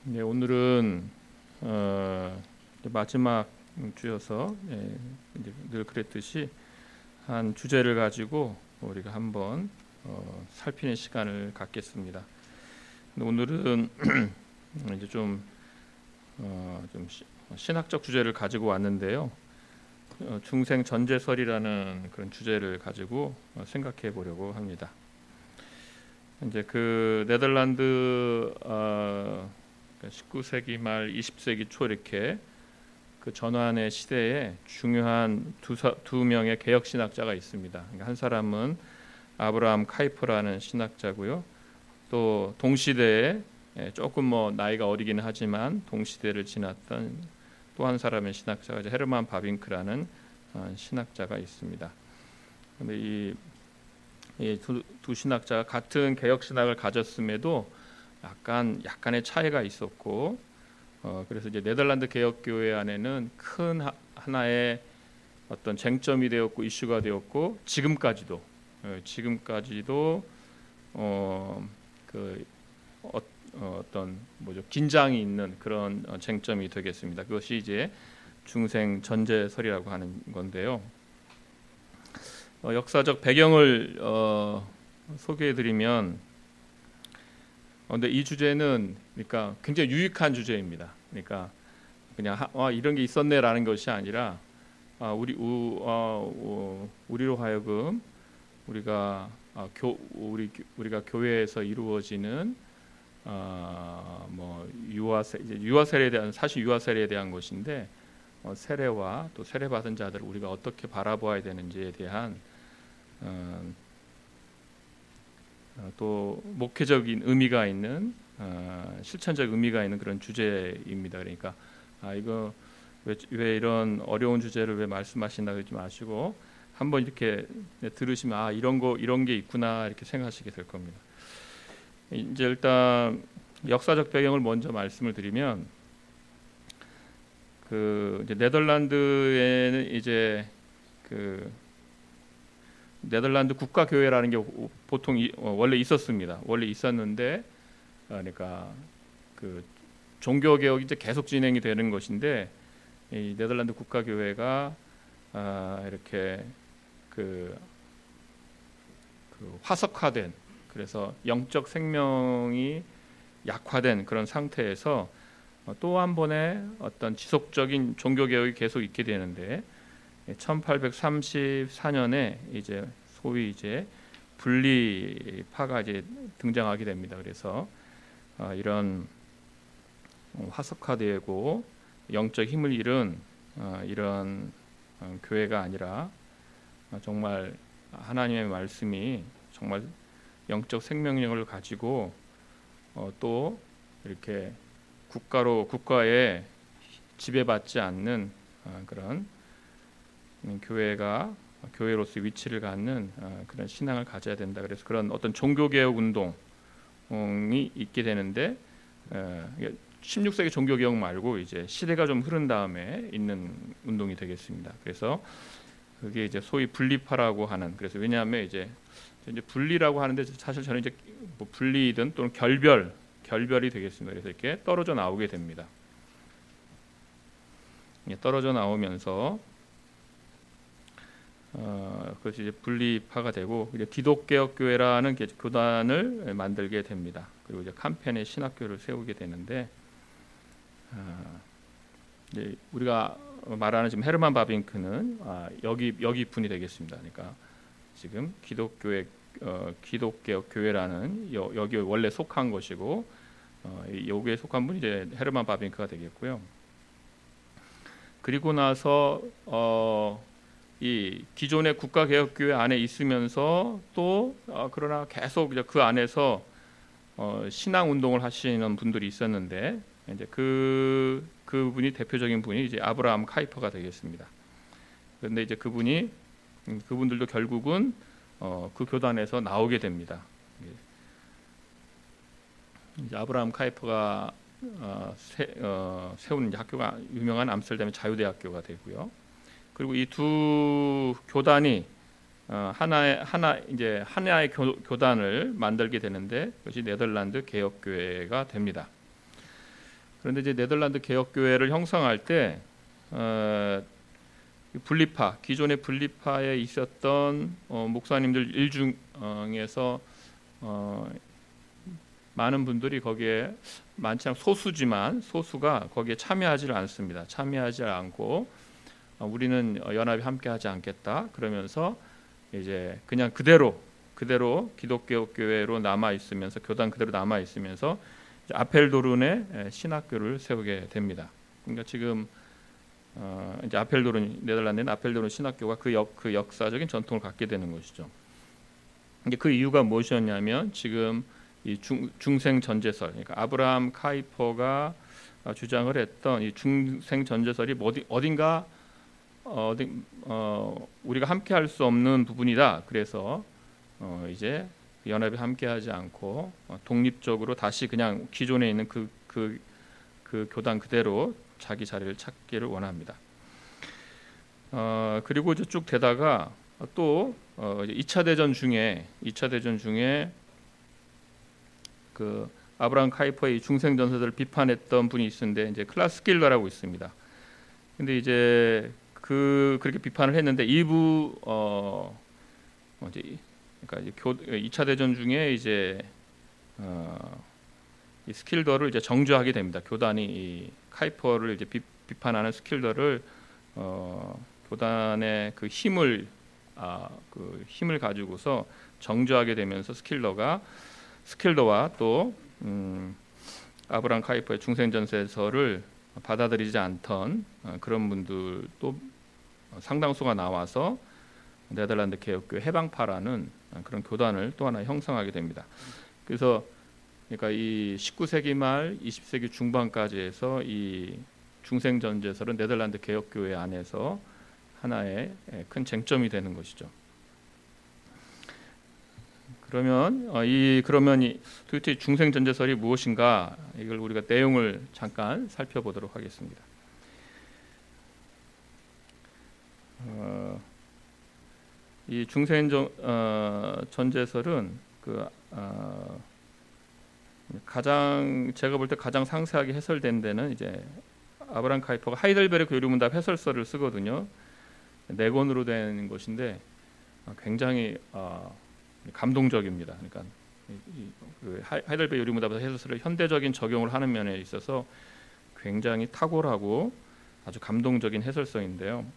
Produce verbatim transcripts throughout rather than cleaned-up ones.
네, 오늘은 어, 마지막 주여서 예, 이제 늘 그랬듯이 한 주제를 가지고 우리가 한번 어, 살피는 시간을 갖겠습니다. 오늘은 이제 좀, 어, 좀 신학적 주제를 가지고 왔는데요. 어, 중생 전제설이라는 그런 주제를 가지고 어, 생각해 보려고 합니다. 이제 그 네덜란드 어, 십구 세기 말 이십 세기 초 이렇게 그 전환의 시대에 중요한 두, 사, 두 명의 개혁 신학자가 있습니다. 그러니까 한 사람은 아브라함 카이퍼라는 신학자고요. 또 동시대에 조금 뭐 나이가 어리기는 하지만 동시대를 지났던 또 한 사람의 신학자가 이제 헤르만 바빙크라는 신학자가 있습니다. 그런데 이 이 두, 두 신학자가 같은 개혁 신학을 가졌음에도 약간 약간의 차이가 있었고, 어, 그래서 이제 네덜란드 개혁 교회 안에는 큰 하, 하나의 어떤 쟁점이 되었고 이슈가 되었고 지금까지도 어, 지금까지도 어, 그 어, 어떤 뭐죠 긴장이 있는 그런 어, 쟁점이 되겠습니다. 그것이 이제 중생 전제설이라고 하는 건데요. 어, 역사적 배경을 어, 소개해드리면, 어, 근데 이 주제는 그러니까 굉장히 유익한 주제입니다. 그러니까 그냥 하, 아, 이런 게 있었네라는 것이 아니라 아, 우리 우, 어, 어, 우리로 하여금 우리가 아, 교, 우리 우리가 교회에서 이루어지는 아, 뭐 유아 세, 이제 유아 세례에 대한 사실 유아 세례에 대한 것인데 어, 세례와 또 세례 받은 자들을 우리가 어떻게 바라보아야 되는지에 대한 어, 또 목회적인 의미가 있는 어, 실천적 의미가 있는 그런 주제입니다. 그러니까 아 이거 왜, 왜 이런 어려운 주제를 왜 말씀하신다 그러지 마시고 한번 이렇게 들으시면 아 이런 거 이런 게 있구나 이렇게 생각하시게 될 겁니다. 이제 일단 역사적 배경을 먼저 말씀을 드리면 그 이제 네덜란드에는 이제 그 네덜란드 국가교회라는 게 보통 이, 어, 원래 있었습니다. 원래 있었는데 그러니까 그 종교 개혁이 이제 계속 진행이 되는 것인데 이 네덜란드 국가교회가 아, 이렇게 그, 그 화석화된 그래서 영적 생명이 약화된 그런 상태에서 또 한 번의 어떤 지속적인 종교 개혁이 계속 있게 되는데 천팔백삼십사 년에 이제 소위 이제 분리파가 이제 등장하게 됩니다. 그래서 어, 이런 화석화되고 영적 힘을 잃은 어, 이런 어, 교회가 아니라 어, 정말 하나님의 말씀이 정말 영적 생명력을 가지고 어, 또 이렇게 국가로 국가에 지배받지 않는 어, 그런 교회가 교회로서 위치를 갖는 그런 신앙을 가져야 된다. 그래서 그런 어떤 종교개혁 운동이 있게 되는데 십육 세기 종교개혁 말고 이제 시대가 좀 흐른 다음에 있는 운동이 되겠습니다. 그래서 그게 이제 소위 분리파라고 하는 그래서 왜냐하면 이제 이제 분리라고 하는데 사실 저는 이제 뭐 분리든 또는 결별 결별이 되겠습니다. 그래서 이렇게 떨어져 나오게 됩니다. 떨어져 나오면서 어, 그것이 이제 분리파가 되고 이제 기독개혁교회라는 교단을 만들게 됩니다. 그리고 이제 캄펜의 신학교를 세우게 되는데 어, 이제 우리가 말하는 지금 헤르만 바빙크는 아, 여기 여기 분이 되겠습니다. 그러니까 지금 기독교회 어, 기독개혁교회라는 여, 여기 원래 속한 것이고 어, 여기에 속한 분이 이제 헤르만 바빙크가 되겠고요. 그리고 나서 어, 이 기존의 국가개혁교회 안에 있으면서 또 어, 그러나 계속 이제 그 안에서 어, 신앙 운동을 하시는 분들이 있었는데 이제 그 그분이 대표적인 분이 이제 아브라함 카이퍼가 되겠습니다. 그런데 이제 그분이 그분들도 결국은 어, 그 교단에서 나오게 됩니다. 이제 아브라함 카이퍼가 어, 세, 어, 세운 이제 학교가 유명한 암스테르담의 자유대학교가 되고요. 그리고 이 두 교단이 어, 하나의 하나 이제 하나의 교, 교단을 만들게 되는데 그것이 네덜란드 개혁교회가 됩니다. 그런데 이제 네덜란드 개혁교회를 형성할 때 어, 분리파, 기존의 분리파에 있었던 어, 목사님들 일중에서 어, 많은 분들이 거기에 많지 않고 소수지만 소수가 거기에 참여하지 않습니다. 참여하지 않고 어, 우리는 연합이 함께하지 않겠다. 그러면서 이제 그냥 그대로 그대로 기독교 교회로 남아 있으면서 교단 그대로 남아 있으면서 아펠도른의 신학교를 세우게 됩니다. 그러니까 지금 어, 이제 아펠도른 네덜란드는 아펠도른 신학교가 그, 역, 그 역사적인 전통을 갖게 되는 것이죠. 이게 그 이유가 무엇이었냐면 지금 이 중, 중생 전제설, 그러니까 아브라함 카이퍼가 주장을 했던 이 중생 전제설이 어디, 어딘가 어디, 어, 우리가 함께할 수 없는 부분이다. 그래서 어, 이제 연합이 함께하지 않고 어, 독립적으로 다시 그냥 기존에 있는 그, 그, 그 교단 그대로 자기 자리를 찾기를 원합니다. 어, 그리고 이제 쭉 되다가 또 어, 이 차 대전 중에 이 차 대전 중에 그 아브라함 카이퍼의 중생 전세들을 비판했던 분이 있는데 이제 클라스 길러라고 있습니다. 근데 이제 그 그렇게 비판을 했는데 일부 어, 이제 그러니까 교, 이 차 대전 중에 이제 어, 이 스킬더를 이제 정죄하게 됩니다. 교단이 이 카이퍼를 이제 비, 비판하는 스킬더를 어, 교단의 그 힘을 아, 그 힘을 가지고서 정죄하게 되면서 스킬더가 스킬더와 또 음, 아브라함 카이퍼의 중생전세서를 받아들이지 않던 어, 그런 분들도 상당수가 나와서 네덜란드 개혁교회 해방파라는 그런 교단을 또 하나 형성하게 됩니다. 그래서 그러니까 이 십구 세기 말 이십 세기 중반까지 해서 이 중생전제설은 네덜란드 개혁교회 안에서 하나의 큰 쟁점이 되는 것이죠. 그러면 어, 이 그러면 이 도대체 중생전제설이 무엇인가 이걸 우리가 내용을 잠깐 살펴보도록 하겠습니다. 어, 이 중생전 어, 전제설은 그 어, 가장 제가 볼 때 가장 상세하게 해설된 데는 이제 아브라함 카이퍼가 하이델베르크 요리문답 해설서를 쓰거든요. 네 권으로 된 것인데 굉장히 어, 감동적입니다. 그러니까 이, 그 하이델베르크 요리문답 해설서를 현대적인 적용을 하는 면에 있어서 굉장히 탁월하고 아주 감동적인 해설서인데요.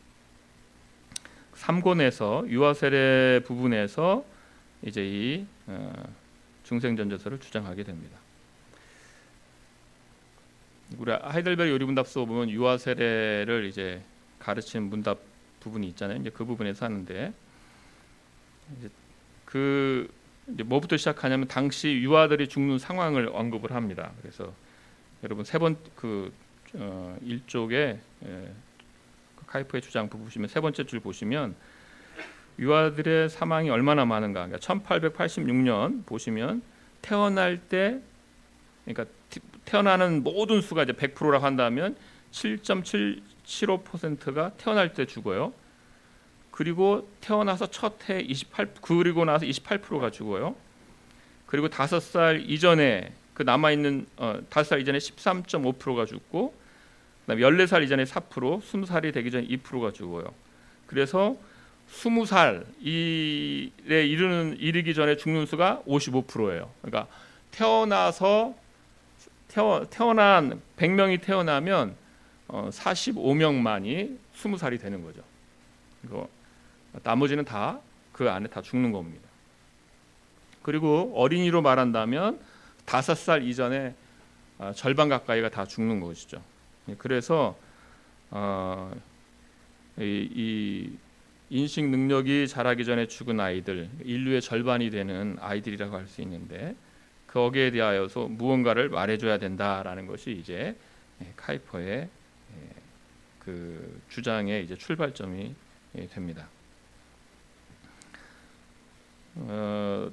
삼 권에서 유아세례 부분에서 이제 이 어, 중생전제설을 주장하게 됩니다. 우리 하이델베르크 요리문답서 보면 유아세례를 이제 가르치는 문답 부분이 있잖아요. 이제 그 부분에서 하는데 이제 그 이제 뭐부터 시작하냐면 당시 유아들이 죽는 상황을 언급을 합니다. 그래서 여러분 세 번 그 어, 일 쪽에 예, 카이퍼의 주장 보시면 세 번째 줄 보시면 유아들의 사망이 얼마나 많은가. 그러니까 천팔백팔십육 년 보시면 태어날 때 그러니까 태어나는 모든 수가 이제 백 퍼센트라고 한다면 칠 점 칠오 퍼센트가 태어날 때 죽어요. 그리고 태어나서 첫 해 이십팔 그리고 나서 이십팔 퍼센트가 죽어요. 그리고 다섯 살 이전에 그 남아 있는 어, 다섯 살 이전에 십삼 점 오 퍼센트가 죽고 그다음에 열네 살 이전에 사 퍼센트, 스무 살이 되기 전에 이 퍼센트가 죽어요. 그래서 스무 살에 이르는 이르기 전에 죽는 수가 오십오 퍼센트예요. 그러니까 태어나서 태어, 태어난 백 명이 태어나면 어, 사십오 명만이 스무 살이 되는 거죠. 그리고 나머지는 다 그 안에 다 죽는 겁니다. 그리고 어린이로 말한다면 다섯 살 이전에 어, 절반 가까이가 다 죽는 것이죠. 그래서 어, 이, 이 인식 능력이 자라기 전에 죽은 아이들, 인류의 절반이 되는 아이들이라고 할 수 있는데 거기에 대하여서 무언가를 말해줘야 된다라는 것이 이제 카이퍼의 그 주장의 이제 출발점이 됩니다. 어,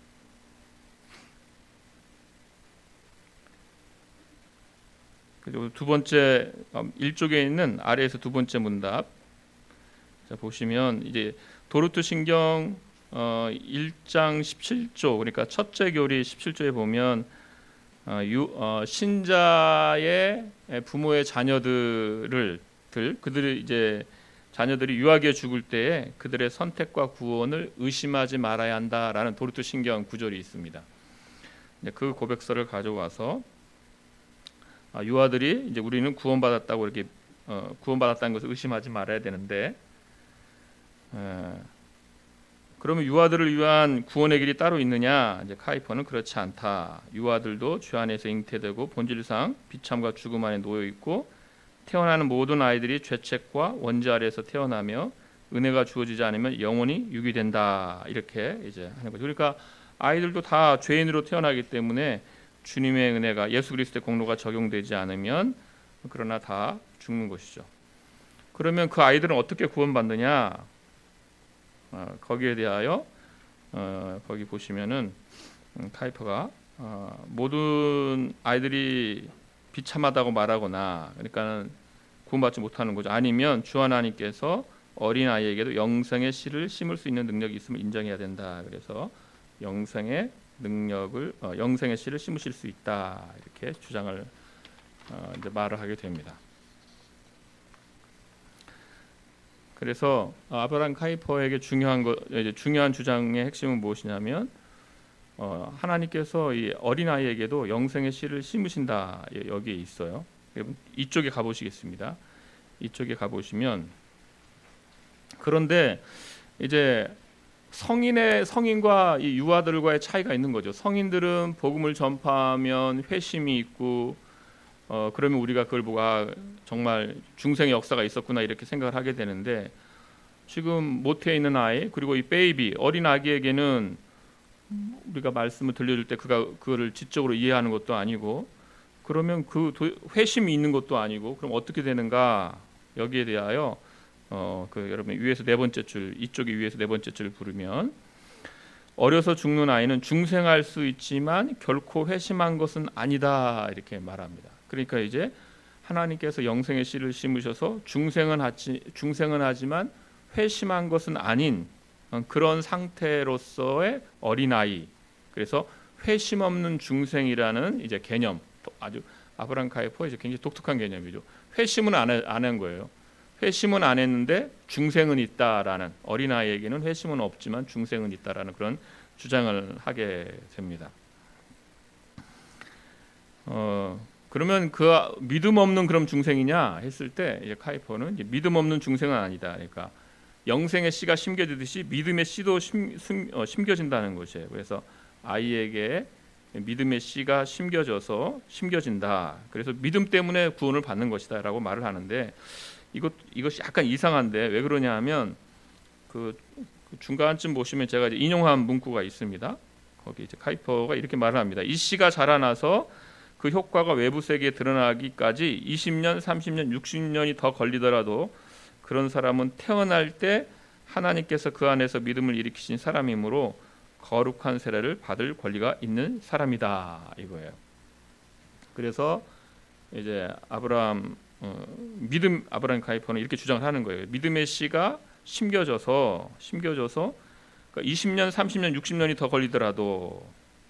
그리고 두 번째 일 쪽에 있는 아래에서 두 번째 문답 자 보시면 이제 도르트 신경 어, 일 장 십칠 조 그러니까 첫째 교리 십칠 조에 보면 어, 유, 어, 신자의 부모의 자녀들을 들 그들이 이제 자녀들이 유아기에 죽을 때에 그들의 선택과 구원을 의심하지 말아야 한다라는 도르트 신경 구절이 있습니다. 그 고백서를 가져와서 아, 유아들이 이제 우리는 구원받았다고 이렇게 어, 구원받았다는 것을 의심하지 말아야 되는데, 에, 그러면 유아들을 위한 구원의 길이 따로 있느냐? 이제 카이퍼는 그렇지 않다. 유아들도 죄 안에서 잉태되고 본질상 비참과 죽음 안에 놓여 있고 태어나는 모든 아이들이 죄책과 원죄 아래에서 태어나며 은혜가 주어지지 않으면 영원히 유기된다. 이렇게 이제 하는 거죠. 그러니까 아이들도 다 죄인으로 태어나기 때문에 주님의 은혜가 예수 그리스도의 공로가 적용되지 않으면 그러나 다 죽는 것이죠. 그러면 그 아이들은 어떻게 구원받느냐? 어, 거기에 대하여 어, 거기 보시면은 음, 카이퍼가 어, 모든 아이들이 비참하다고 말하거나 그러니까는 구원받지 못하는 거죠. 아니면 주 하나님께서 어린 아이에게도 영생의 씨를 심을 수 있는 능력이 있음을 인정해야 된다. 그래서 영생의 능력을 어, 영생의 씨를 심으실 수 있다. 이렇게 주장을 어, 이제 말을 하게 됩니다. 그래서 아브라함 카이퍼에게 중요한 거 이제 중요한 주장의 핵심은 무엇이냐면 어, 하나님께서 이 어린 아이에게도 영생의 씨를 심으신다. 여기에 있어요. 이쪽에 가보시겠습니다. 이쪽에 가보시면 그런데 이제 성인의 성인과 이 유아들과의 차이가 있는 거죠. 성인들은 복음을 전파하면 회심이 있고 어, 그러면 우리가 그걸 보고 아, 정말 중생의 역사가 있었구나 이렇게 생각을 하게 되는데 지금 모태에 있는 아이 그리고 이 베이비 어린 아기에게는 우리가 말씀을 들려줄 때 그가 그거를 지적으로 이해하는 것도 아니고 그러면 그 회심이 있는 것도 아니고 그럼 어떻게 되는가 여기에 대하여 어, 그 여러분 위에서 네 번째 줄 이쪽이 위에서 네 번째 줄을 부르면 어려서 죽는 아이는 중생할 수 있지만 결코 회심한 것은 아니다 이렇게 말합니다. 그러니까 이제 하나님께서 영생의 씨를 심으셔서 중생은 하지 중생은 하지만 회심한 것은 아닌 그런 상태로서의 어린아이. 그래서 회심 없는 중생이라는 이제 개념. 아주 아브라함 카이퍼 이제 굉장히 독특한 개념이죠. 회심은 안 한 거예요. 회심은 안 했는데 중생은 있다라는 어린아이에게는 회심은 없지만 중생은 있다라는 그런 주장을 하게 됩니다. 어. 그러면 그 믿음 없는 그런 중생이냐 했을 때 이제 카이퍼는 이제 믿음 없는 중생은 아니다. 그러니까 영생의 씨가 심겨지듯이 믿음의 씨도 심, 심, 어, 심겨진다는 것이에요. 그래서 아이에게 믿음의 씨가 심겨져서 심겨진다. 그래서 믿음 때문에 구원을 받는 것이다라고 말을 하는데 이것 이것이 약간 이상한데 왜 그러냐하면 그, 그 중간쯤 보시면 제가 이제 인용한 문구가 있습니다. 거기 이제 카이퍼가 이렇게 말을 합니다. 이 씨가 자라나서 그 효과가 외부 세계에 드러나기까지 이십 년, 삼십 년, 육십 년이 더 걸리더라도 그런 사람은 태어날 때 하나님께서 그 안에서 믿음을 일으키신 사람이므로 거룩한 세례를 받을 권리가 있는 사람이다 이거예요. 그래서 이제 아브라함 어, 믿음 아브라함 카이퍼는 이렇게 주장을 하는 거예요. 믿음의 씨가 심겨져서 심겨져서 그러니까 이십 년, 삼십 년, 육십 년이 더 걸리더라도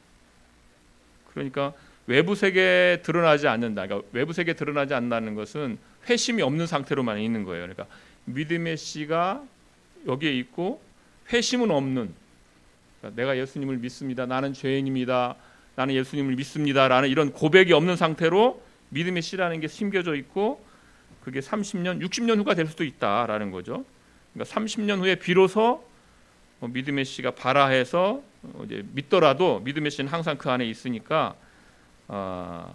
그러니까 외부 세계에 드러나지 않는다. 그러니까 외부 세계에 드러나지 않는다는 것은 회심이 없는 상태로만 있는 거예요. 그러니까 믿음의 씨가 여기에 있고 회심은 없는. 그러니까 내가 예수님을 믿습니다. 나는 죄인입니다. 나는 예수님을 믿습니다라는 이런 고백이 없는 상태로 믿음의 씨라는 게 심겨져 있고 그게 삼십 년, 육십 년 후가 될 수도 있다라는 거죠. 그러니까 삼십 년 후에 비로소 믿음의 씨가 발화해서 이제 믿더라도 믿음의 씨는 항상 그 안에 있으니까. 아,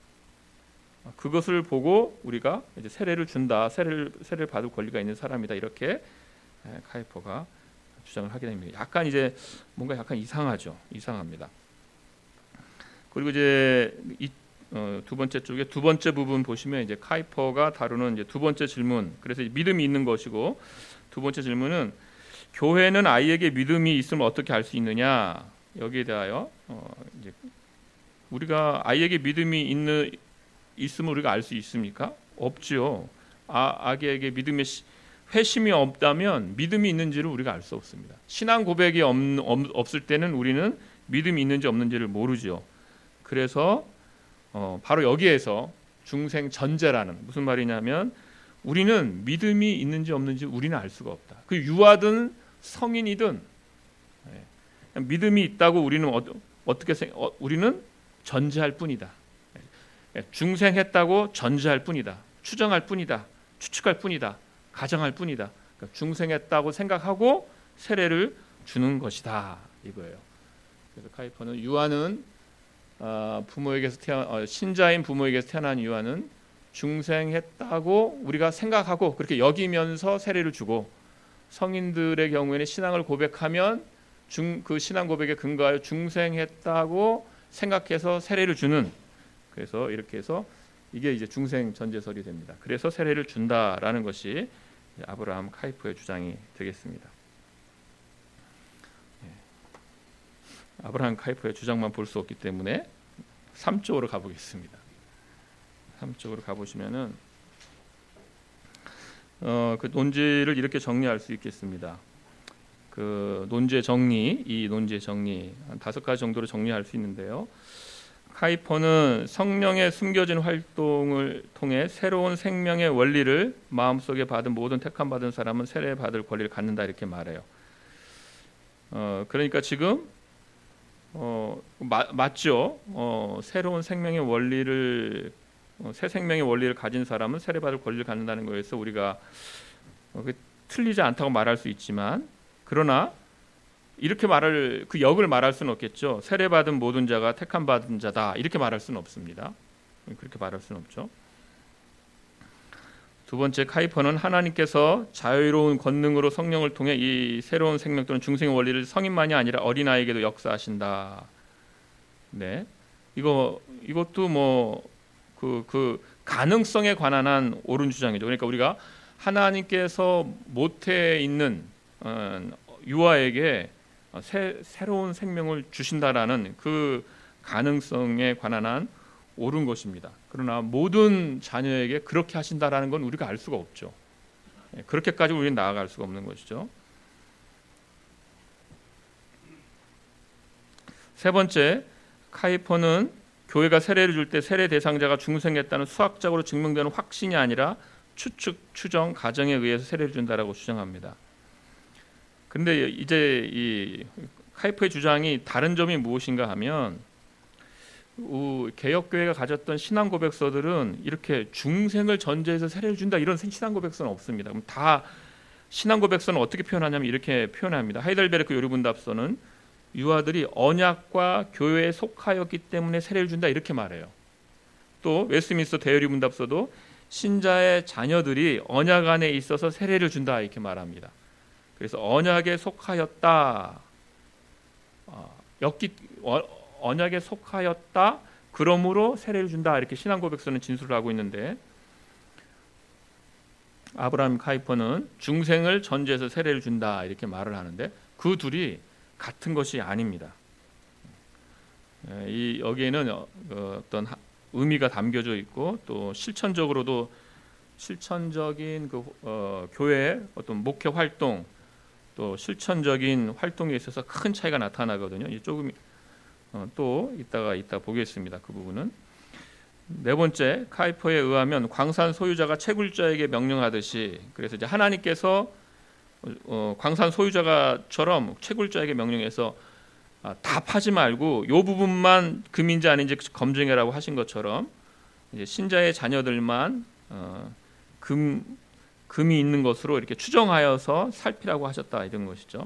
그것을 보고 우리가 이제 세례를 준다, 세례를 세례를 받을 권리가 있는 사람이다 이렇게 카이퍼가 주장을 하게 됩니다. 약간 이제 뭔가 약간 이상하죠, 이상합니다. 그리고 이제 이, 어, 두 번째 쪽에 두 번째 부분 보시면 이제 카이퍼가 다루는 이제 두 번째 질문, 그래서 믿음이 있는 것이고 두 번째 질문은 교회는 아이에게 믿음이 있음을 어떻게 알 수 있느냐 여기에 대하여 어, 이제 우리가 아이에게 믿음이 있는 있음을 우리가 알 수 있습니까? 없지요. 아, 아기에게 믿음의 회심이 없다면 믿음이 있는지를 우리가 알 수 없습니다. 신앙 고백이 없, 없을 때는 우리는 믿음이 있는지 없는지를 모르죠. 그래서 어, 바로 여기에서 중생 전제라는, 무슨 말이냐면 우리는 믿음이 있는지 없는지 우리는 알 수가 없다. 그 유아든 성인이든 예, 믿음이 있다고 우리는 어, 어떻게 생, 어, 우리는 전제할 뿐이다. 예, 중생했다고 전제할 뿐이다. 추정할 뿐이다. 추측할 뿐이다. 가정할 뿐이다. 그러니까 중생했다고 생각하고 세례를 주는 것이다 이거예요. 그래서 카이퍼는 유아는 어, 부모에게서 태어난 어, 신자인 부모에게서 태어난 유아는 중생했다고 우리가 생각하고 그렇게 여기면서 세례를 주고, 성인들의 경우에는 신앙을 고백하면 중, 그 신앙 고백에 근거하여 중생했다고 생각해서 세례를 주는, 그래서 이렇게 해서 이게 이제 중생 전제설이 됩니다. 그래서 세례를 준다라는 것이 아브라함 카이퍼의 주장이 되겠습니다. 아브라함 카이퍼의 주장만 볼 수 없기 때문에 삼 쪽으로 가보겠습니다. 삼 쪽으로 가보시면은 어, 그 논지를 이렇게 정리할 수 있겠습니다. 그 논지의 정리, 이 논지의 정리 한 다섯 가지 정도로 정리할 수 있는데요. 카이퍼는 성령의 숨겨진 활동을 통해 새로운 생명의 원리를 마음속에 받은 모든 택함 받은 사람은 세례 받을 권리를 갖는다 이렇게 말해요. 어, 그러니까 지금 어, 마, 맞죠. 어, 새로운 생명의 원리를 어, 새 생명의 원리를 가진 사람은 세례받을 권리를 갖는다는 거에서 우리가 어, 틀리지 않다고 말할 수 있지만, 그러나 이렇게 말할 그 역을 말할 수는 없겠죠. 세례받은 모든 자가 택함 받은 자다 이렇게 말할 수는 없습니다. 그렇게 말할 수는 없죠. 두 번째, 카이퍼는 하나님께서 자유로운 권능으로 성령을 통해 이 새로운 생명 또는 중생의 원리를 성인만이 아니라 어린아이에게도 역사하신다. 네, 이거 이것도 뭐 그 그 가능성에 관한 한 옳은 주장이죠. 그러니까 우리가 하나님께서 모태에 있는 어, 유아에게 새, 새로운 생명을 주신다라는 그 가능성에 관한 한 옳은 것입니다. 그러나 모든 자녀에게 그렇게 하신다라는 건 우리가 알 수가 없죠. 그렇게까지 우리는 나아갈 수가 없는 것이죠. 세 번째, 카이퍼는 교회가 세례를 줄 때 세례 대상자가 중생했다는 수학적으로 증명되는 확신이 아니라 추측, 추정, 가정에 의해서 세례를 준다라고 주장합니다. 그런데 이제 이 카이퍼의 주장이 다른 점이 무엇인가 하면, 개혁교회가 가졌던 신앙 고백서들은 이렇게 중생을 전제해서 세례를 준다 이런 신앙 고백서는 없습니다. 그럼 다 신앙 고백서는 어떻게 표현하냐면 이렇게 표현합니다. 하이델베르크 요리문답서는 유아들이 언약과 교회에 속하였기 때문에 세례를 준다 이렇게 말해요. 또 웨스트민스터 대요리문답서도 신자의 자녀들이 언약 안에 있어서 세례를 준다 이렇게 말합니다. 그래서 언약에 속하였다, 어, 였기, 어, 언약에 속하였다, 그러므로 세례를 준다 이렇게 신앙 고백서는 진술을 하고 있는데, 아브라함 카이퍼는 중생을 전제해서 세례를 준다 이렇게 말을 하는데 그 둘이 같은 것이 아닙니다. 이 여기에는 어떤 의미가 담겨져 있고 또 실천적으로도 실천적인 그 어, 교회의 어떤 목회 활동 또 실천적인 활동에 있어서 큰 차이가 나타나거든요. 이 조금 어, 또 이따가 이따 보겠습니다. 그 부분은. 네 번째, 카이퍼에 의하면 광산 소유자가 채굴자에게 명령하듯이, 그래서 이제 하나님께서 어, 광산 소유자가처럼 채굴자에게 명령해서 아, 다 파지 말고 요 부분만 금인지 아닌지 검증해라고 하신 것처럼 이제 신자의 자녀들만 어, 금 금이 있는 것으로 이렇게 추정하여서 살피라고 하셨다 이런 것이죠.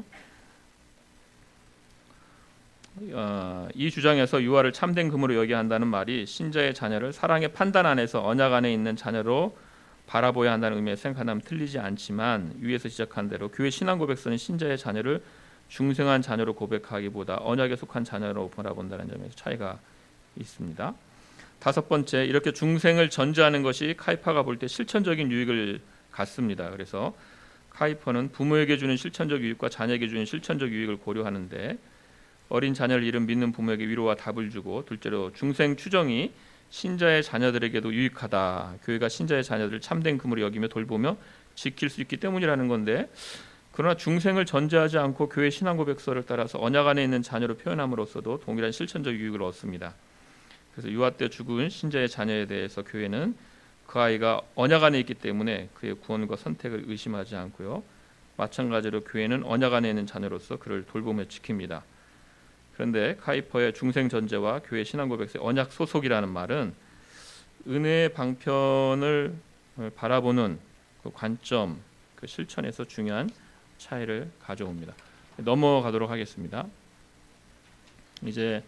어, 이 주장에서 유아를 참된 금으로 여겨야 한다는 말이 신자의 자녀를 사랑의 판단 안에서 언약 안에 있는 자녀로 바라보아야 한다는 의미에 생각한다면 틀리지 않지만, 위에서 지적한 대로 교회 신앙 고백서는 신자의 자녀를 중생한 자녀로 고백하기보다 언약에 속한 자녀로 바라본다는 점에서 차이가 있습니다. 다섯 번째, 이렇게 중생을 전제하는 것이 카이퍼가 볼 때 실천적인 유익을 갖습니다. 그래서 카이퍼는 부모에게 주는 실천적 유익과 자녀에게 주는 실천적 유익을 고려하는데, 어린 자녀를 잃은 믿는 부모에게 위로와 답을 주고, 둘째로 중생 추정이 신자의 자녀들에게도 유익하다. 교회가 신자의 자녀들을 참된 금으로 여기며 돌보며 지킬 수 있기 때문이라는 건데, 그러나 중생을 전제하지 않고 교회 신앙 고백서를 따라서 언약 안에 있는 자녀로 표현함으로써도 동일한 실천적 유익을 얻습니다. 그래서 유아 때 죽은 신자의 자녀에 대해서 교회는 그 아이가 언약 안에 있기 때문에 그의 구원과 선택을 의심하지 않고요. 마찬가지로 교회는 언약 안에 있는 자녀로서 그를 돌보며 지킵니다. 그런데 카이퍼의 중생 전제와 교회 신앙 고백서의 언약 소속이라는 말은 은혜의 방편을 바라보는 그 관점, 그 실천에서 중요한 차이를 가져옵니다. 넘어가도록 하겠습니다. 이제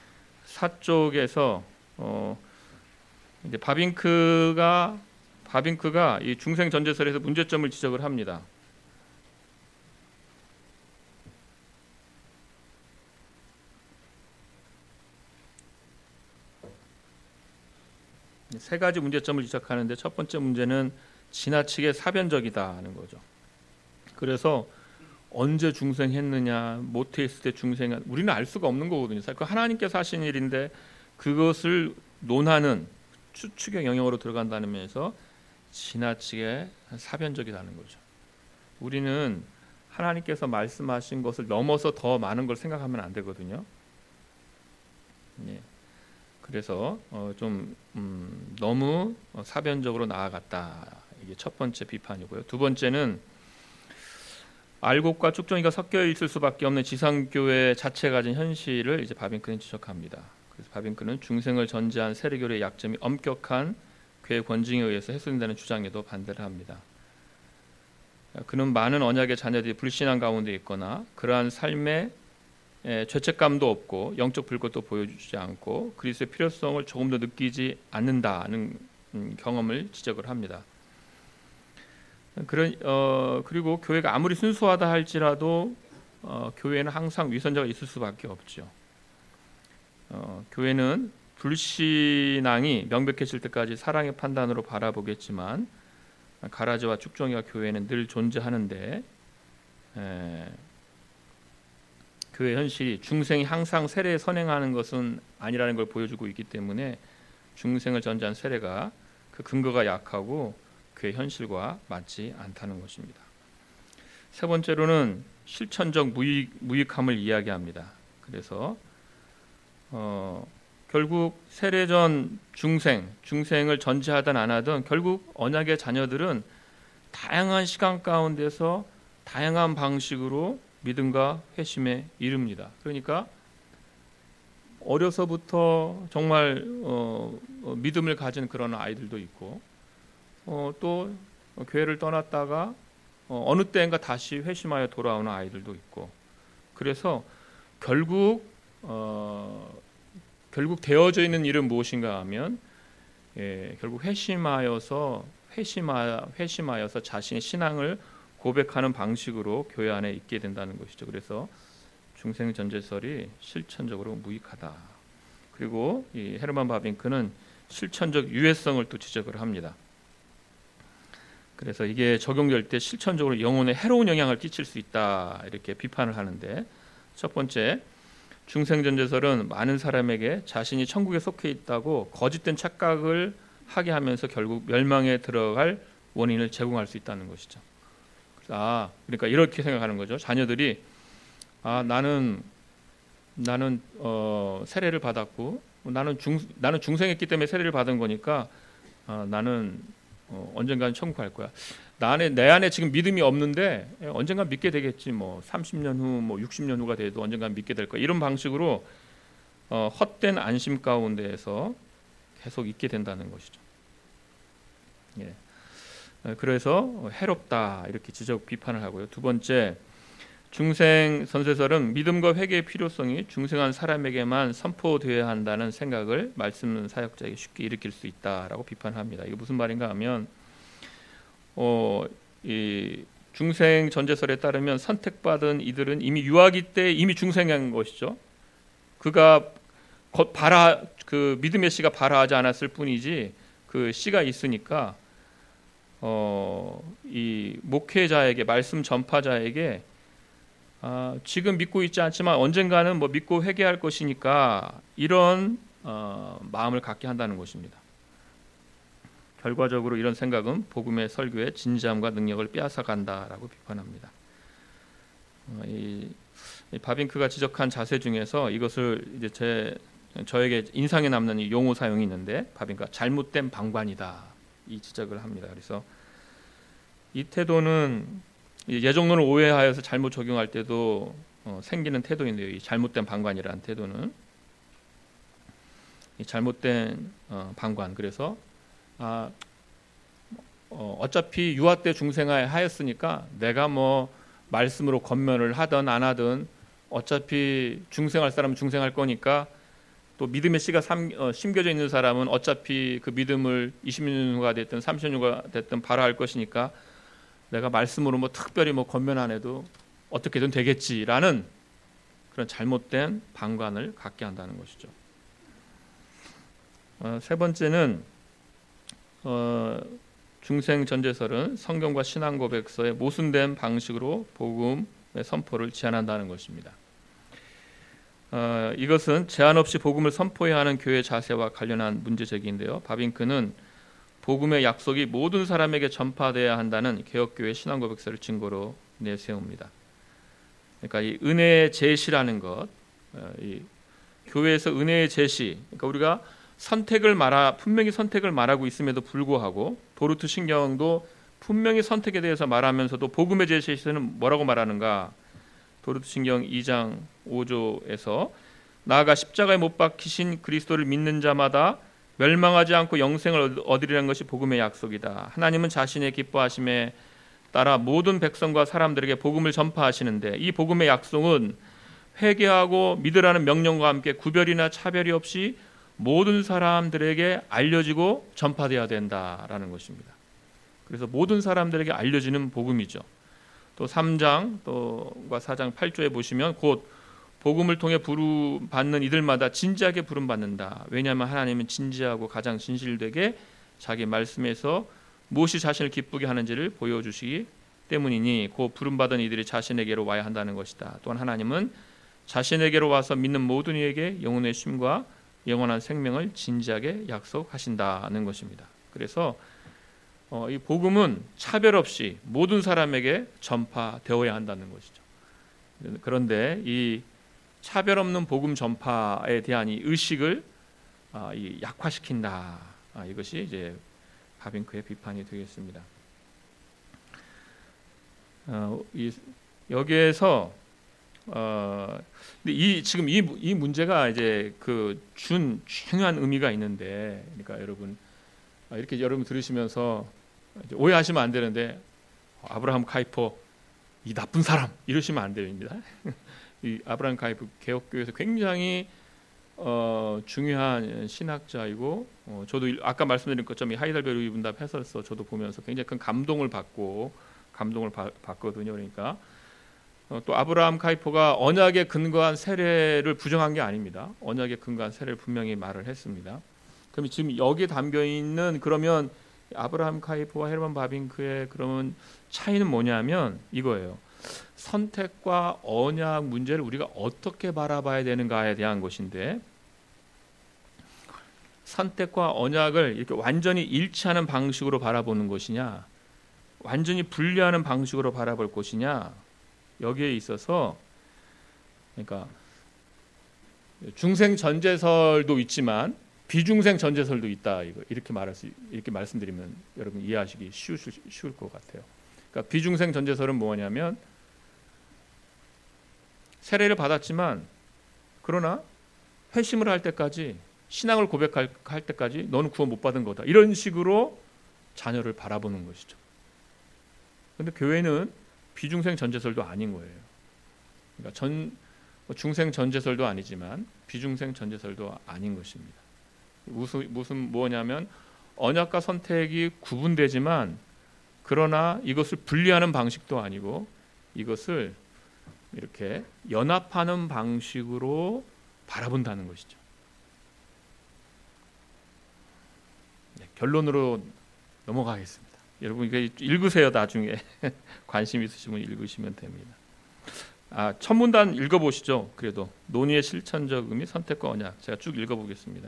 사쪽에서 어 이제 바빙크가 바빙크가 이 중생 전제설에서 문제점을 지적을 합니다. 세 가지 문제점을 지적하는데 첫 번째 문제는 지나치게 사변적이다는 거죠. 그래서 언제 중생했느냐, 모태했을 때 중생, 우리는 알 수가 없는 거거든요. 그 하나님께서 하신 일인데 그것을 논하는 추측의 영역으로 들어간다는 면에서 지나치게 사변적이라는 거죠. 우리는 하나님께서 말씀하신 것을 넘어서 더 많은 걸 생각하면 안 되거든요. 예. 그래서 어 좀 음 너무 사변적으로 나아갔다. 이게 첫 번째 비판이고요. 두 번째는 알곡과 쭉정이가 섞여 있을 수밖에 없는 지상교회 자체가 가진 현실을 이제 바빙크는 지적합니다. 그래서 바빙크는 중생을 전제한 세례교리의 약점이 엄격한 교회 권징에 의해서 해소된다는 주장에도 반대를 합니다. 그는 많은 언약의 자녀들이 불신앙 가운데 있거나 그러한 삶에 죄책감도 없고 영적 불꽃도 보여주지 않고 그리스도의 필요성을 조금 더 느끼지 않는다는 경험을 지적을 합니다. 그런 어, 그리고 교회가 아무리 순수하다 할지라도 어, 교회는 항상 위선자가 있을 수밖에 없죠. 어, 교회는 불신앙이 명백해질 때까지 사랑의 판단으로 바라보겠지만 가라지와 쭉정이와 교회는 늘 존재하는데 에, 교회 현실이 중생이 항상 세례에 선행하는 것은 아니라는 걸 보여주고 있기 때문에 중생을 전제한 세례가 그 근거가 약하고 교회 현실과 맞지 않다는 것입니다. 세 번째로는 실천적 무익, 무익함을 이야기합니다. 그래서 어, 결국 세례 전 중생, 중생을 전제하든 안 하든 결국 언약의 자녀들은 다양한 시간 가운데서 다양한 방식으로 믿음과 회심에 이릅니다. 그러니까 어려서부터 정말 어, 어, 믿음을 가진 그런 아이들도 있고 어, 또 교회를 떠났다가 어, 어느 때인가 다시 회심하여 돌아오는 아이들도 있고 그래서 결국 어, 결국 되어져 있는 일은 무엇인가 하면 예, 결국 회심하여서 회심하, 회심하여서 자신의 신앙을 고백하는 방식으로 교회 안에 있게 된다는 것이죠. 그래서 중생 전제설이 실천적으로 무익하다. 그리고 이 헤르만 바빙크는 실천적 유해성을 또 지적을 합니다. 그래서 이게 적용될 때 실천적으로 영혼에 해로운 영향을 끼칠 수 있다 이렇게 비판을 하는데 첫 번째 중생 전제설은 많은 사람에게 자신이 천국에 속해 있다고 거짓된 착각을 하게 하면서 결국 멸망에 들어갈 원인을 제공할 수 있다는 것이죠. 아, 그러니까 이렇게 생각하는 거죠. 자녀들이 아 나는 나는 어, 세례를 받았고 나는 중 나는 중생했기 때문에 세례를 받은 거니까 아, 나는 어, 언젠가는 천국 갈 거야. 나 안에 내 안에 지금 믿음이 없는데 언젠가 믿게 되겠지. 뭐 삼십 년 후, 뭐 육십 년 후가 돼도 언젠가 믿게 될 거야. 이런 방식으로 어, 헛된 안심 가운데에서 계속 있게 된다는 것이죠. 예. 그래서 해롭다 이렇게 지적 비판을 하고요. 두 번째 중생 선세설은 믿음과 회개의 필요성이 중생한 사람에게만 선포되어야 한다는 생각을 말씀 사역자에게 쉽게 일으킬 수 있다라고 비판합니다. 이게 무슨 말인가 하면 어, 이 중생 전제설에 따르면 선택받은 이들은 이미 유아기 때 이미 중생한 것이죠. 그가 발하 그 믿음의 씨가 발하하지 않았을 뿐이지 그 씨가 있으니까 어, 이 목회자에게 말씀 전파자에게 아, 지금 믿고 있지 않지만 언젠가는 뭐 믿고 회개할 것이니까 이런 어, 마음을 갖게 한다는 것입니다. 결과적으로 이런 생각은 복음의 설교의 진지함과 능력을 빼앗아간다라고 비판합니다. 어, 이, 이 바빙크가 지적한 자세 중에서 이것을 이제 제 저에게 인상에 남는 이 용어 사용이 있는데 바빙크가 잘못된 방관이다 이 지적을 합니다. 그래서 이 태도는 예정론을 오해하여서 잘못 적용할 때도 어, 생기는 태도인데요. 이 잘못된 방관이라는 태도는 이 잘못된 어, 방관. 그래서 아, 어, 어차피 유아 때 중생하였으니까 내가 뭐 말씀으로 권면을 하든 안 하든 어차피 중생할 사람은 중생할 거니까 또 믿음의 씨가 삼, 어, 심겨져 있는 사람은 어차피 그 믿음을 이십 년 후가 됐든 삼십 년 후가 됐든 발휘할 것이니까 내가 말씀으로 뭐 특별히 뭐 권면 안 해도 어떻게든 되겠지라는 그런 잘못된 방관을 갖게 한다는 것이죠. 어, 세 번째는 어, 중생 전제설은 성경과 신앙 고백서의 모순된 방식으로 복음의 선포를 제한한다는 것입니다. 어, 이것은 제한 없이 복음을 선포해야 하는 교회 자세와 관련한 문제 제기인데요. 바빙크는 복음의 약속이 모든 사람에게 전파돼야 한다는 개혁교회 신앙 고백서를 증거로 내세웁니다. 그러니까 이 은혜의 제시라는 것, 이 교회에서 은혜의 제시, 그러니까 우리가 선택을 말하 분명히 선택을 말하고 있음에도 불구하고 도르트 신경도 분명히 선택에 대해서 말하면서도 복음의 제시에서는 뭐라고 말하는가? 도르트 신경 이 장 오 조에서 나아가 십자가에 못 박히신 그리스도를 믿는 자마다 멸망하지 않고 영생을 얻으리라는 것이 복음의 약속이다. 하나님은 자신의 기뻐하심에 따라 모든 백성과 사람들에게 복음을 전파하시는데 이 복음의 약속은 회개하고 믿으라는 명령과 함께 구별이나 차별이 없이 모든 사람들에게 알려지고 전파되어야 된다라는 것입니다. 그래서 모든 사람들에게 알려지는 복음이죠. 또 삼 장 또과 사 장 팔 조에 보시면 곧 복음을 통해 부름받는 이들마다 진지하게 부름받는다. 왜냐하면 하나님은 진지하고 가장 진실되게 자기 말씀에서 무엇이 자신을 기쁘게 하는지를 보여주시기 때문이니 곧 부름받은 이들이 자신에게로 와야 한다는 것이다. 또한 하나님은 자신에게로 와서 믿는 모든 이에게 영혼의 쉼과 영원한 생명을 진지하게 약속하신다는 것입니다. 그래서 어, 이 복음은 차별 없이 모든 사람에게 전파되어야 한다는 것이죠. 그런데 이 차별 없는 복음 전파에 대한 이 의식을 아, 이 약화시킨다. 아, 이것이 이제 바빙크의 비판이 되겠습니다. 어, 이, 여기에서 어, 근데 이 지금 이, 이 문제가 이제 그 준 중요한 의미가 있는데, 그러니까 여러분 이렇게 여러분 들으시면서 이제 오해하시면 안 되는데 아브라함 카이퍼 이 나쁜 사람 이러시면 안 됩니다. 이 아브라함 카이퍼 개혁교회에서 굉장히 어, 중요한 신학자이고 어, 저도 아까 말씀드린 것처럼 이 하이델베르 이분답 해설서 저도 보면서 굉장히 큰 감동을 받고 감동을 바, 받거든요. 그러니까 어, 또 아브라함 카이퍼가 언약에 근거한 세례를 부정한 게 아닙니다. 언약에 근거한 세례를 분명히 말을 했습니다. 그럼 지금 여기에 담겨 있는 그러면 아브라함 카이퍼와 헤르만 바빙크의 그러면 차이는 뭐냐면 이거예요. 선택과 언약 문제를 우리가 어떻게 바라봐야 되는가에 대한 것인데, 선택과 언약을 이렇게 완전히 일치하는 방식으로 바라보는 것이냐, 완전히 분리하는 방식으로 바라볼 것이냐, 여기에 있어서 그러니까 중생 전제설도 있지만 비중생 전제설도 있다. 이거 이렇게 말할 수 이렇게 말씀드리면 여러분 이해하시기 쉬울 쉬울 것 같아요. 그러니까 비중생 전제설은 뭐냐면 세례를 받았지만 그러나 회심을 할 때까지 신앙을 고백할 할 때까지 너는 구원 못 받은 거다. 이런 식으로 자녀를 바라보는 것이죠. 그런데 교회는 비중생 전제설도 아닌 거예요. 그러니까 전 중생 전제설도 아니지만 비중생 전제설도 아닌 것입니다. 무슨 무슨 뭐냐면 언약과 선택이 구분되지만 그러나 이것을 분리하는 방식도 아니고 이것을 이렇게 연합하는 방식으로 바라본다는 것이죠. 네, 결론으로 넘어가겠습니다. 여러분 이거 읽으세요. 나중에 관심 있으시면 읽으시면 됩니다. 아, 첫 문단 읽어보시죠. 그래도 논의의 실천적 의미, 선택과 언약 제가 쭉 읽어보겠습니다.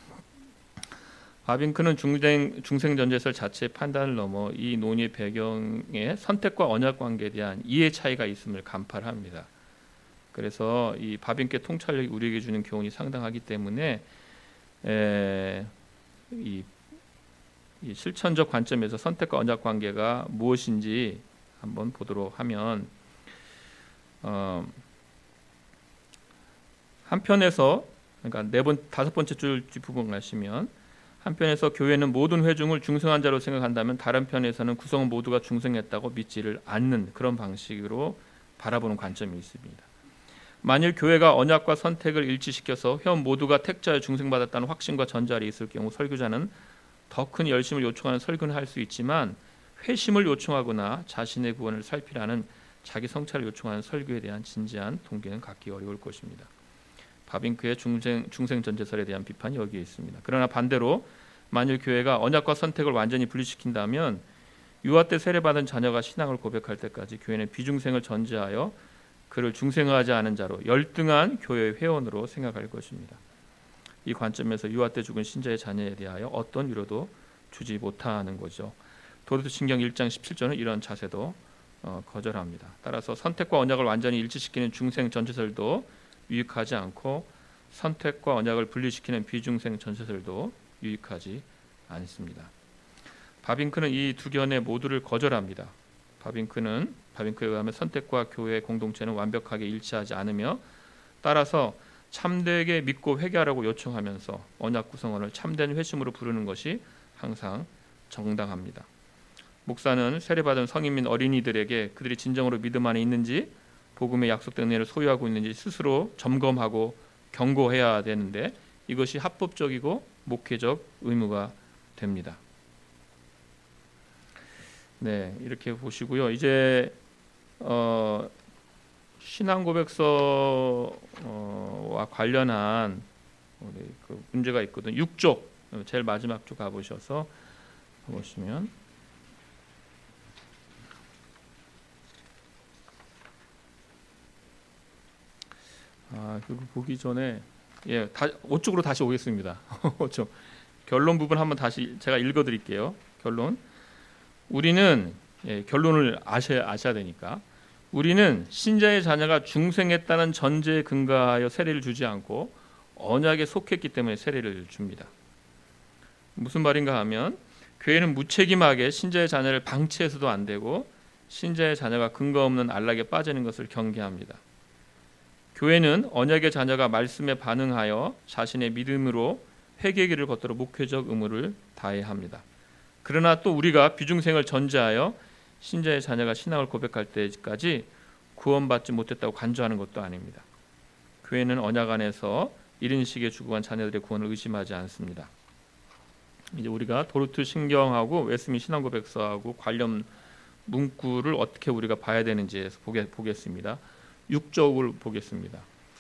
바빙크는 중생, 중생전제설 자체의 판단을 넘어 이 논의의 배경에 선택과 언약 관계에 대한 이해 차이가 있음을 간파합니다. 그래서 이 바빙크의 통찰력이 우리에게 주는 교훈이 상당하기 때문에 에, 이, 이 실천적 관점에서 선택과 언약 관계가 무엇인지 한번 보도록 하면 어, 한편에서 그러니까 네 번 다섯 번째 줄 뒷부분 가시면 한편에서 교회는 모든 회중을 중생한 자로 생각한다면 다른 편에서는 구성원 모두가 중생했다고 믿지를 않는 그런 방식으로 바라보는 관점이 있습니다. 만일 교회가 언약과 선택을 일치시켜서 회원 모두가 택자여 중생받았다는 확신과 전자리 있을 경우 설교자는 더 큰 열심을 요청하는 설교는 할 수 있지만 회심을 요청하거나 자신의 구원을 살피라는 자기 성찰을 요청하는 설교에 대한 진지한 동기는 갖기 어려울 것입니다. 바빙크의 중생, 중생 전제설에 대한 비판이 여기에 있습니다. 그러나 반대로 만일 교회가 언약과 선택을 완전히 분리시킨다면 유아 때 세례받은 자녀가 신앙을 고백할 때까지 교회는 비중생을 전제하여 그를 중생화하지 않은 자로 열등한 교회의 회원으로 생각할 것입니다. 이 관점에서 유아 때 죽은 신자의 자녀에 대하여 어떤 위로도 주지 못하는 거죠. 도르트신경 일 장 십칠 절은 이런 자세도 어, 거절합니다. 따라서 선택과 언약을 완전히 일치시키는 중생 전체설도 유익하지 않고 선택과 언약을 분리시키는 비중생 전체설도 유익하지 않습니다. 바빙크는 이 두 견해 모두를 거절합니다. 바빙크는 바빙크에 의하면 선택과 교회의 공동체는 완벽하게 일치하지 않으며 따라서 참되게 믿고 회개하라고 요청하면서 언약 구성원을 참된 회심으로 부르는 것이 항상 정당합니다. 목사는 세례받은 성인 및 어린이들에게 그들이 진정으로 믿음 안에 있는지 복음의 약속된 은혜를 소유하고 있는지 스스로 점검하고 경고해야 되는데 이것이 합법적이고 목회적 의무가 됩니다. 네, 이렇게 보시고요. 이제 어, 신앙고백서와 관련한 우리 그 문제가 있거든요. 육 쪽 제일 마지막 쪽 가보셔서 보시면 아, 그거 보기 전에 예, 다, 오 쪽으로 다시 오겠습니다. 오 쪽. 결론 부분 한번 다시 제가 읽어드릴게요. 결론. 우리는 예, 결론을 아셔야 아셔야 되니까. 우리는 신자의 자녀가 중생했다는 전제에 근거하여 세례를 주지 않고 언약에 속했기 때문에 세례를 줍니다. 무슨 말인가 하면 교회는 무책임하게 신자의 자녀를 방치해서도 안 되고 신자의 자녀가 근거 없는 안락에 빠지는 것을 경계합니다. 교회는 언약의 자녀가 말씀에 반응하여 자신의 믿음으로 회개기를 걷도록 목회적 의무를 다해야 합니다. 그러나 또 우리가 비중생을 전제하여 신자의 자녀가 신앙을 고백할 때까지 구원받지 못했다고 간주하는 것도 아닙니다. 교회는 언약 안에서 이른 시기에 죽어간 자녀들의 구원을 의심하지 않습니다. 이제 우리가 도르트 신경하고 웨스민 신앙고백서하고 관련 문구를 어떻게 우리가 봐야 되는지에서 보게, 보겠습니다. 육 쪽을 보겠습니다.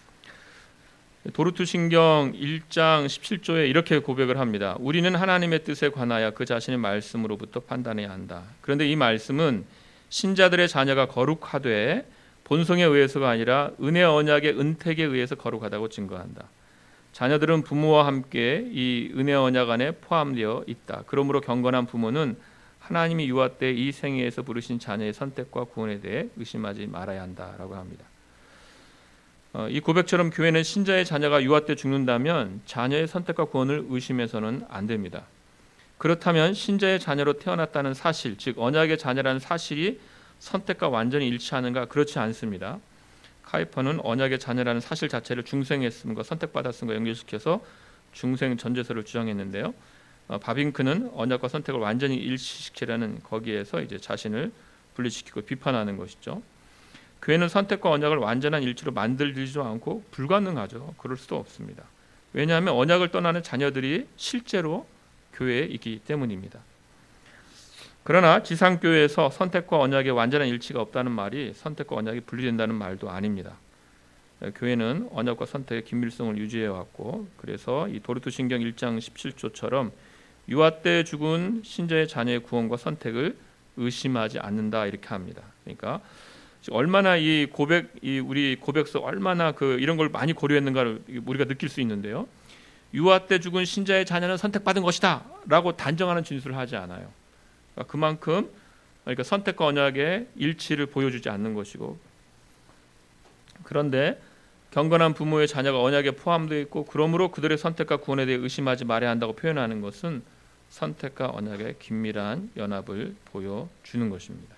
도르트 신경 일 장 십칠 조에 이렇게 고백을 합니다. 우리는 하나님의 뜻에 관하여 그 자신의 말씀으로부터 판단해야 한다. 그런데 이 말씀은 신자들의 자녀가 거룩하되 본성에 의해서가 아니라 은혜 언약의 은택에 의해서 거룩하다고 증거한다. 자녀들은 부모와 함께 이 은혜 언약 안에 포함되어 있다. 그러므로 경건한 부모는 하나님이 유아 때 이 생애에서 부르신 자녀의 선택과 구원에 대해 의심하지 말아야 한다라고 합니다. 어, 이 고백처럼 교회는 신자의 자녀가 유아 때 죽는다면 자녀의 선택과 구원을 의심해서는 안 됩니다. 그렇다면 신자의 자녀로 태어났다는 사실, 즉 언약의 자녀라는 사실이 선택과 완전히 일치하는가? 그렇지 않습니다. 카이퍼는 언약의 자녀라는 사실 자체를 중생했음과 선택받았음과 연결시켜서 중생 전제설을 주장했는데요. 어, 바빙크는 언약과 선택을 완전히 일치시키라는 거기에서 이제 자신을 분리시키고 비판하는 것이죠. 교회는 선택과 언약을 완전한 일치로 만들지도 않고 불가능하죠. 그럴 수도 없습니다. 왜냐하면 언약을 떠나는 자녀들이 실제로 교회에 있기 때문입니다. 그러나 지상교회에서 선택과 언약의 완전한 일치가 없다는 말이 선택과 언약이 분리된다는 말도 아닙니다. 교회는 언약과 선택의 긴밀성을 유지해왔고 그래서 이 도르트 신경 일 장 십칠 조처럼 유아 때 죽은 신자의 자녀의 구원과 선택을 의심하지 않는다 이렇게 합니다. 그러니까 얼마나 이 고백, 이 우리 고백서 얼마나 그 이런 걸 많이 고려했는가를 우리가 느낄 수 있는데요. 유아 때 죽은 신자의 자녀는 선택받은 것이다라고 단정하는 진술을 하지 않아요. 그러니까 그만큼 그러니까 선택과 언약의 일치를 보여주지 않는 것이고 그런데 경건한 부모의 자녀가 언약에 포함되어 있고 그러므로 그들의 선택과 구원에 대해 의심하지 말아야 한다고 표현하는 것은 선택과 언약의 긴밀한 연합을 보여주는 것입니다.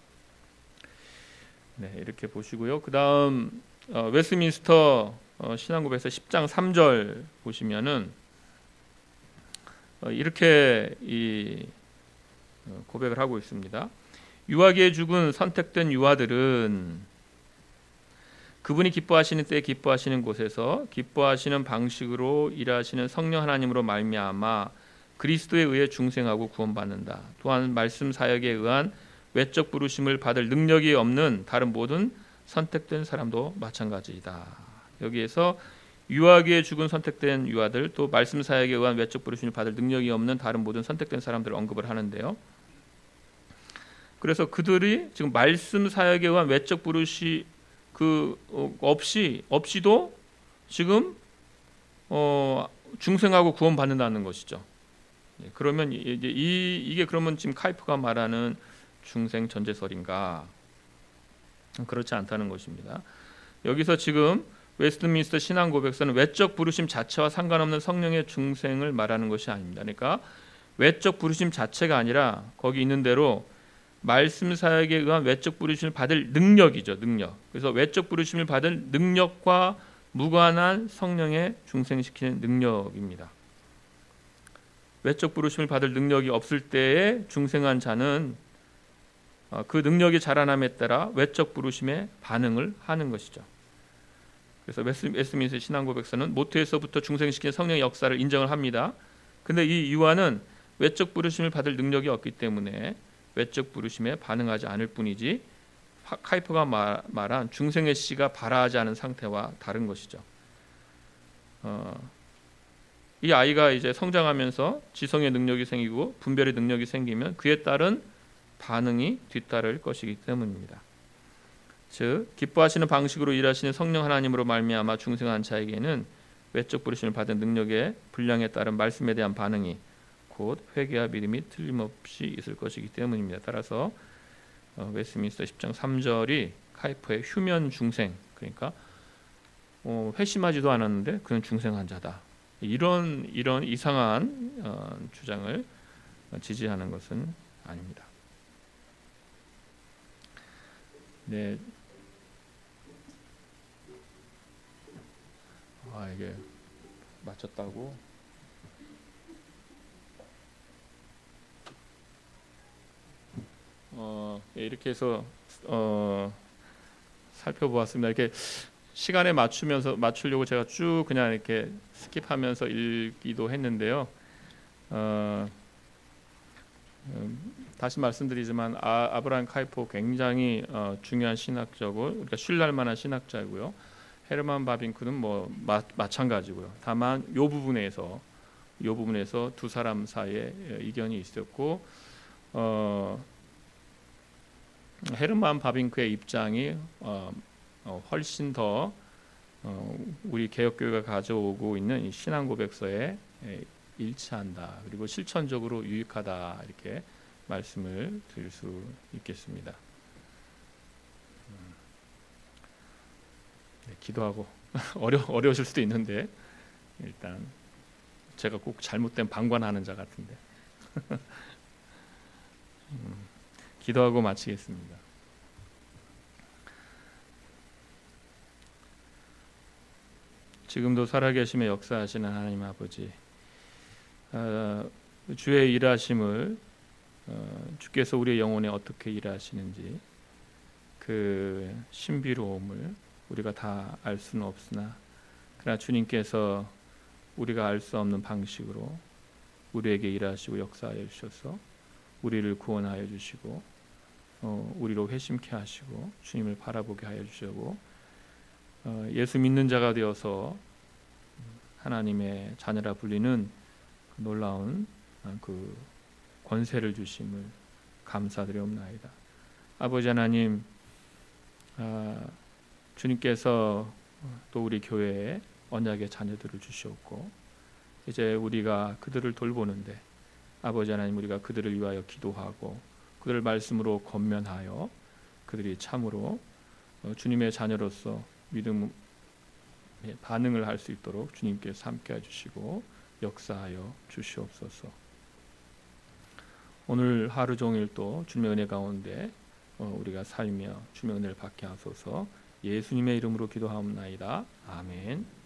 네, 이렇게 보시고요. 그 다음 어, 웨스트민스터 어, 신앙고백서 십 장 삼 절 보시면은 어, 이렇게 이 어, 고백을 하고 있습니다. 유하기에 죽은 선택된 유아들은 그분이 기뻐하시는 때에 기뻐하시는 곳에서 기뻐하시는 방식으로 일하시는 성령 하나님으로 말미암아 그리스도에 의해 중생하고 구원받는다. 또한 말씀 사역에 의한 외적 부르심을 받을 능력이 없는 다른 모든 선택된 사람도 마찬가지이다. 여기에서 유아기에 죽은 선택된 유아들, 또 말씀 사역에 의한 외적 부르심을 받을 능력이 없는 다른 모든 선택된 사람들을 언급을 하는데요. 그래서 그들이 지금 말씀 사역에 의한 외적 부르시 그 없이 없이도 지금 어, 중생하고 구원받는다는 것이죠. 그러면 이제 이 이게 그러면 지금 카이프가 말하는 중생 전제설인가? 그렇지 않다는 것입니다. 여기서 지금 웨스트민스터 신앙 고백서는 외적 부르심 자체와 상관없는 성령의 중생을 말하는 것이 아닙니다. 그러니까 외적 부르심 자체가 아니라 거기 있는 대로 말씀 사역에 의한 외적 부르심을 받을 능력이죠. 능력. 그래서 외적 부르심을 받을 능력과 무관한 성령의 중생시키는 능력입니다. 외적 부르심을 받을 능력이 없을 때에 중생한 자는 그 능력이 자라남에 따라 외적 부르심에 반응을 하는 것이죠. 그래서 웨스트민스터 신앙 고백서는 모태에서부터 중생시킨 성령의 역사를 인정을 합니다. 근데 이 유아는 외적 부르심을 받을 능력이 없기 때문에 외적 부르심에 반응하지 않을 뿐이지 카이프가 말, 말한 중생의 씨가 발아하지 않은 상태와 다른 것이죠. 어, 이 아이가 이제 성장하면서 지성의 능력이 생기고 분별의 능력이 생기면 그에 따른 반응이 뒤따를 것이기 때문입니다. 즉 기뻐하시는 방식으로 일하시는 성령 하나님으로 말미암아 중생한 자에게는 외적 부르심을 받은 능력의 분량에 따른 말씀에 대한 반응이 곧 회개와 믿음이 틀림없이 있을 것이기 때문입니다. 따라서 어, 웨스트민스터 십 장 삼 절이 카이프의 휴면 중생, 그러니까 어, 회심하지도 않았는데 그는 중생한 자다. 이런 이런 이상한 어, 주장을 지지하는 것은 아닙니다. 네, 아 이게 맞췄다고? 어, 이렇게 해서 어, 살펴보았습니다. 이렇게 시간에 맞추면서 맞추려고 제가 쭉 그냥 이렇게 스킵하면서 읽기도 했는데요. 어, 음, 다시 말씀드리지만 아, 아브라함 카이프 굉장히 어, 중요한 신학자고 우리가 신뢰할 만한 신학자고요. 헤르만 바빙크는 뭐 마, 마찬가지고요. 다만 요 부분에서 요 부분에서 두 사람 사이에 이견이 있었고 어, 헤르만 바빙크의 입장이 어, 어, 훨씬 더 어, 우리 개혁교회가 가져오고 있는 이 신앙 고백서에 일치한다. 그리고 실천적으로 유익하다. 이렇게 말씀을 드릴 수 있겠습니다. 네, 기도하고 어려 어려우실 수도 있는데 일단 제가 꼭 잘못된 방관하는 자 같은데 음, 기도하고 마치겠습니다. 지금도 살아계심에 역사하시는 하나님 아버지, 어, 주의 일하심을 어, 주께서 우리의 영혼에 어떻게 일하시는지 그 신비로움을 우리가 다 알 수는 없으나 그러나 주님께서 우리가 알 수 없는 방식으로 우리에게 일하시고 역사하여 주셔서 우리를 구원하여 주시고 어, 우리로 회심케 하시고 주님을 바라보게 하여 주시고 어, 예수 믿는 자가 되어서 하나님의 자녀라 불리는 그 놀라운 그 권세를 주심을 감사드리옵나이다. 아버지 하나님, 아, 주님께서 또 우리 교회에 언약의 자녀들을 주시었고 이제 우리가 그들을 돌보는데 아버지 하나님, 우리가 그들을 위하여 기도하고 그들을 말씀으로 권면하여 그들이 참으로 주님의 자녀로서 믿음 반응을 할 수 있도록 주님께서 함께해 주시고 역사하여 주시옵소서. 오늘 하루 종일 또 주님의 은혜 가운데 우리가 살며 주님의 은혜를 받게 하소서. 예수님의 이름으로 기도하옵나이다. 아멘.